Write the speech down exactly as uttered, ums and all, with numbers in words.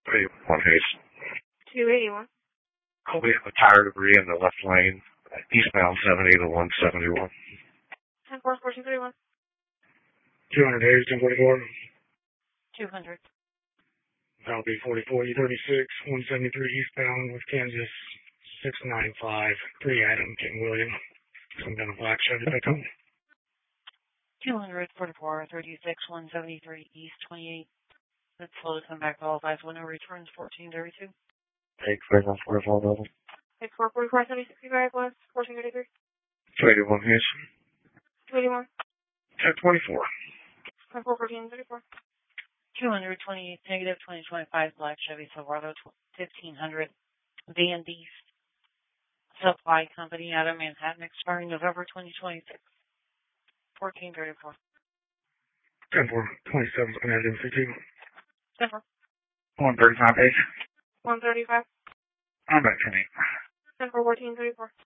eighty-one Hayes. two eighty-one. Oh, we have a tire debris in the left lane, eastbound seventy to one seventy-one. ten four, fourteen thirty-one. two hundred Hayes, ten forty-four. two hundred. That'll be forty-four E thirty-six, one seventy-three eastbound with Kansas, six nine five, three Adam, King William. Some kind of black Chevy pickup. two hundred, forty-four, thirty-six, one seventy-three east, twenty-eight. Let's slow to come back to all five. Window returns fourteen thirty-two. Take four forty-four level. Take four forty-four, seventy sixty-five west, fourteen thirty-three. two eighty-one Hayes. two eighty-one. ten twenty-four. ten four, fourteen thirty-four. two hundred twenty-eight, negative twenty twenty-five, black Chevy Silverado, fifteen hundred. Van Beast Supply Company out of Manhattan, expiring November twenty twenty-six. fourteen thirty-four. ten four, twenty-seven, Canadian fifteen. ten four. one thirty-five Hayes. one thirty-five. I'm back to me. ten four, fourteen thirty-four.